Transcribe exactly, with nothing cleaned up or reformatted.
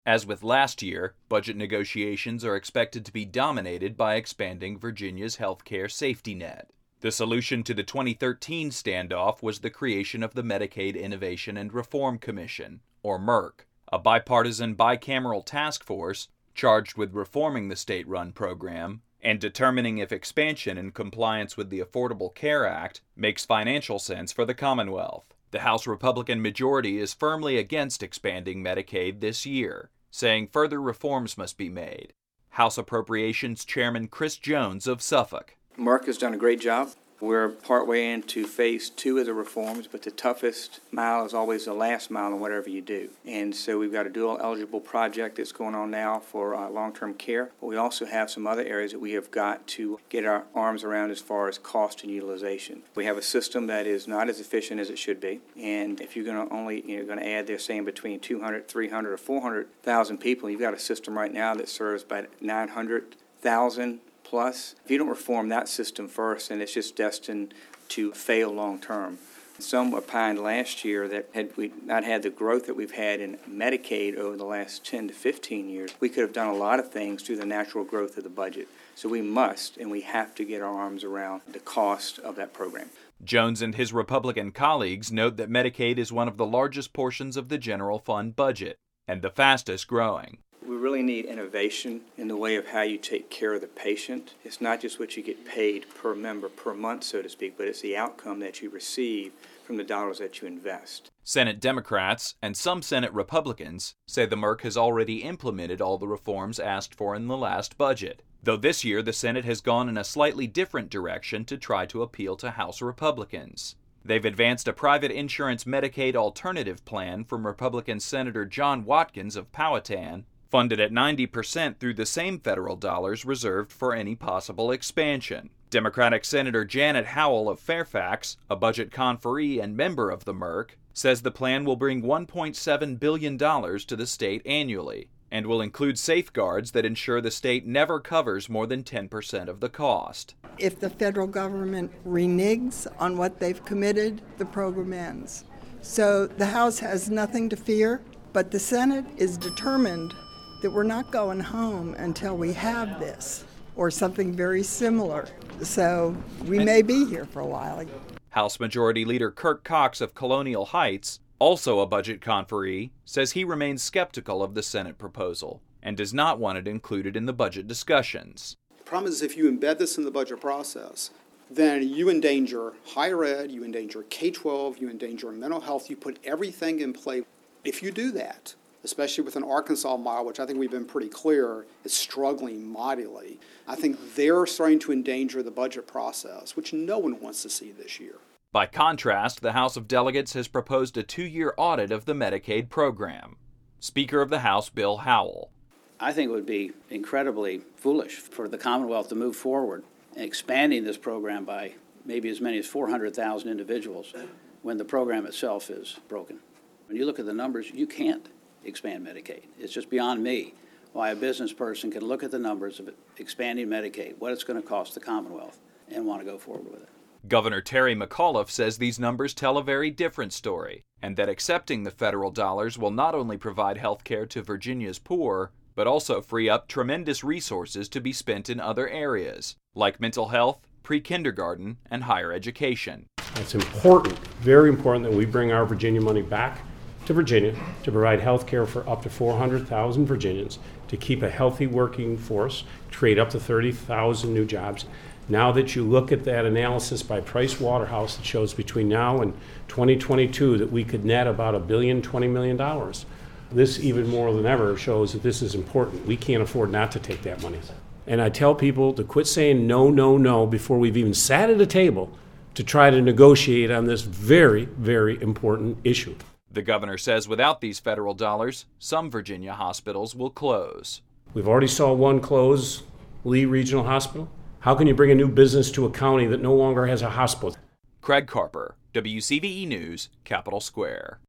As with last year, budget negotiations are expected to be dominated by expanding Virginia's healthcare safety net. The solution to the twenty thirteen standoff was the creation of the Medicaid Innovation and Reform Commission, or MERC, a bipartisan bicameral task force charged with reforming the state-run program and determining if expansion in compliance with the Affordable Care Act makes financial sense for the Commonwealth. The House Republican majority is firmly against expanding Medicaid this year, saying further reforms must be made. House Appropriations Chairman Chris Jones of Suffolk. MERC has done a great job. We're partway into phase two of the reforms, but the toughest mile is always the last mile in whatever you do. And so we've got a dual eligible project that's going on now for uh, long-term care, but we also have some other areas that we have got to get our arms around as far as cost and utilization. We have a system that is not as efficient as it should be, and if you're going to only, you're going to add, they're saying between two hundred, three hundred, or four hundred thousand people, you've got a system right now that serves about nine hundred thousand plus. If you don't reform that system first, then it's just destined to fail long term. Some opined last year that had we not had the growth that we've had in Medicaid over the last ten to fifteen years, we could have done a lot of things through the natural growth of the budget. So we must and we have to get our arms around the cost of that program. Jones and his Republican colleagues note that Medicaid is one of the largest portions of the general fund budget and the fastest growing. We really need innovation in the way of how you take care of the patient. It's not just what you get paid per member per month, so to speak, but it's the outcome that you receive from the dollars that you invest. Senate Democrats and some Senate Republicans say the MERC has already implemented all the reforms asked for in the last budget, though this year the Senate has gone in a slightly different direction to try to appeal to House Republicans. They've advanced a private insurance Medicaid alternative plan from Republican Senator John Watkins of Powhatan, funded at ninety percent through the same federal dollars reserved for any possible expansion. Democratic Senator Janet Howell of Fairfax, a budget conferee and member of the MERC, says the plan will bring one point seven billion dollars to the state annually and will include safeguards that ensure the state never covers more than ten percent of the cost. If the federal government reneges on what they've committed, the program ends. So the House has nothing to fear, but the Senate is determined that we're not going home until we have this or something very similar. So we may be here for a while. House Majority Leader Kirk Cox of Colonial Heights, also a budget conferee, says he remains skeptical of the Senate proposal and does not want it included in the budget discussions. The problem is if you embed this in the budget process, then you endanger higher ed, you endanger K twelve, you endanger mental health, you put everything in play. If you do that, especially with an Arkansas model, which I think we've been pretty clear is struggling mightily, I think they're starting to endanger the budget process, which no one wants to see this year. By contrast, the House of Delegates has proposed a two-year audit of the Medicaid program. Speaker of the House, Bill Howell. I think it would be incredibly foolish for the Commonwealth to move forward in expanding this program by maybe as many as four hundred thousand individuals when the program itself is broken. When you look at the numbers, you can't expand Medicaid. It's just beyond me why a business person can look at the numbers of expanding Medicaid, what it's going to cost the Commonwealth, and want to go forward with it. Governor Terry McAuliffe says these numbers tell a very different story, and that accepting the federal dollars will not only provide health care to Virginia's poor, but also free up tremendous resources to be spent in other areas, like mental health, pre-kindergarten, and higher education. It's important, very important, that we bring our Virginia money back to Virginia to provide health care for up to four hundred thousand Virginians, to keep a healthy working force, create up to thirty thousand new jobs. Now that you look at that analysis by Price Waterhouse, it shows between now and twenty twenty-two that we could net about a billion, twenty million dollars. This even more than ever shows that this is important. We can't afford not to take that money. And I tell people to quit saying no, no, no before we've even sat at a table to try to negotiate on this very, very important issue. The governor says without these federal dollars, some Virginia hospitals will close. We've already saw one close, Lee Regional Hospital. How can you bring a new business to a county that no longer has a hospital? Craig Carper, W C V E News, Capitol Square.